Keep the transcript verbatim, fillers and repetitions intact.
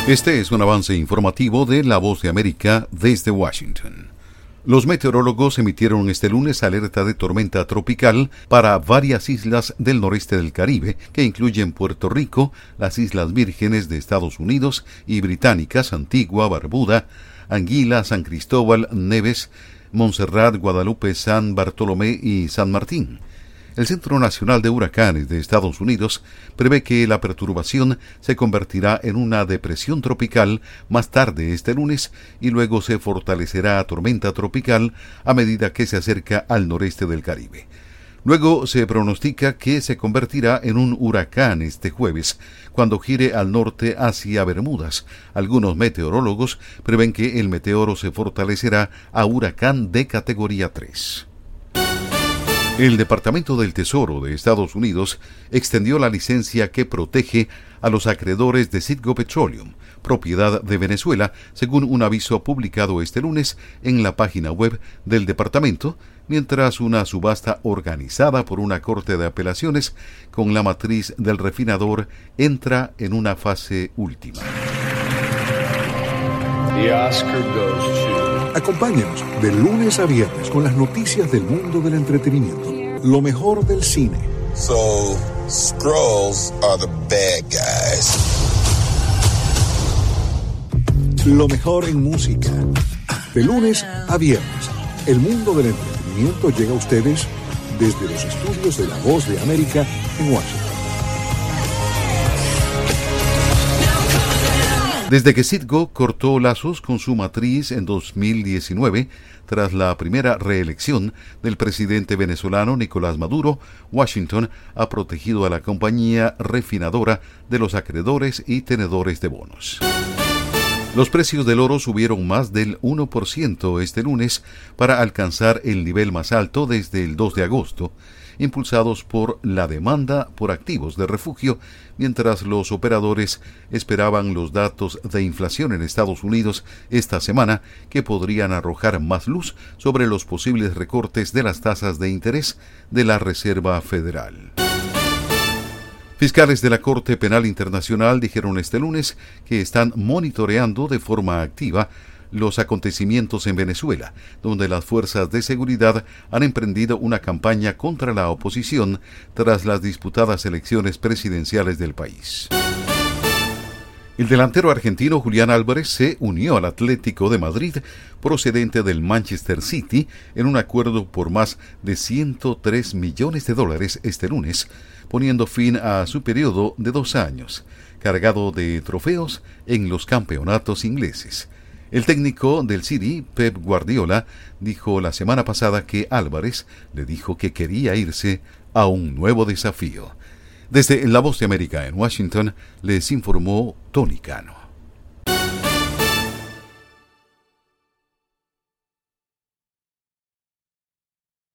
Este es un avance informativo de La Voz de América desde Washington. Los meteorólogos emitieron este lunes alerta de tormenta tropical para varias islas del noreste del Caribe, que incluyen Puerto Rico, las Islas Vírgenes de Estados Unidos y británicas, Antigua, Barbuda, Anguila, San Cristóbal, Neves, Montserrat, Guadalupe, San Bartolomé y San Martín. El Centro Nacional de Huracanes de Estados Unidos prevé que la perturbación se convertirá en una depresión tropical más tarde este lunes y luego se fortalecerá a tormenta tropical a medida que se acerca al noreste del Caribe. Luego se pronostica que se convertirá en un huracán este jueves, cuando gire al norte hacia Bermudas. Algunos meteorólogos prevén que el meteoro se fortalecerá a huracán de categoría tres. El Departamento del Tesoro de Estados Unidos extendió la licencia que protege a los acreedores de Citgo Petroleum, propiedad de Venezuela, según un aviso publicado este lunes en la página web del departamento, mientras una subasta organizada por una corte de apelaciones con la matriz del refinador entra en una fase última. The Oscar goes to... Acompáñanos de lunes a viernes con las noticias del mundo del entretenimiento. Lo mejor del cine. So, Skrulls are the bad guys. Lo mejor en música. De lunes a viernes, el mundo del entretenimiento llega a ustedes desde los estudios de La Voz de América en Washington. Desde que Citgo cortó lazos con su matriz en dos mil diecinueve, tras la primera reelección del presidente venezolano Nicolás Maduro, Washington ha protegido a la compañía refinadora de los acreedores y tenedores de bonos. Los precios del oro subieron más del uno por ciento este lunes para alcanzar el nivel más alto desde el dos de agosto, impulsados por la demanda por activos de refugio, mientras los operadores esperaban los datos de inflación en Estados Unidos esta semana, que podrían arrojar más luz sobre los posibles recortes de las tasas de interés de la Reserva Federal. Fiscales de la Corte Penal Internacional dijeron este lunes que están monitoreando de forma activa los acontecimientos en Venezuela, donde las fuerzas de seguridad han emprendido una campaña contra la oposición tras las disputadas elecciones presidenciales del país. El delantero argentino Julián Álvarez se unió al Atlético de Madrid, procedente del Manchester City, en un acuerdo por más de ciento tres millones de dólares este lunes, poniendo fin a su periodo de dos años, cargado de trofeos en los campeonatos ingleses. El técnico del City, Pep Guardiola, dijo la semana pasada que Álvarez le dijo que quería irse a un nuevo desafío. Desde La Voz de América en Washington, les informó Tony Cano.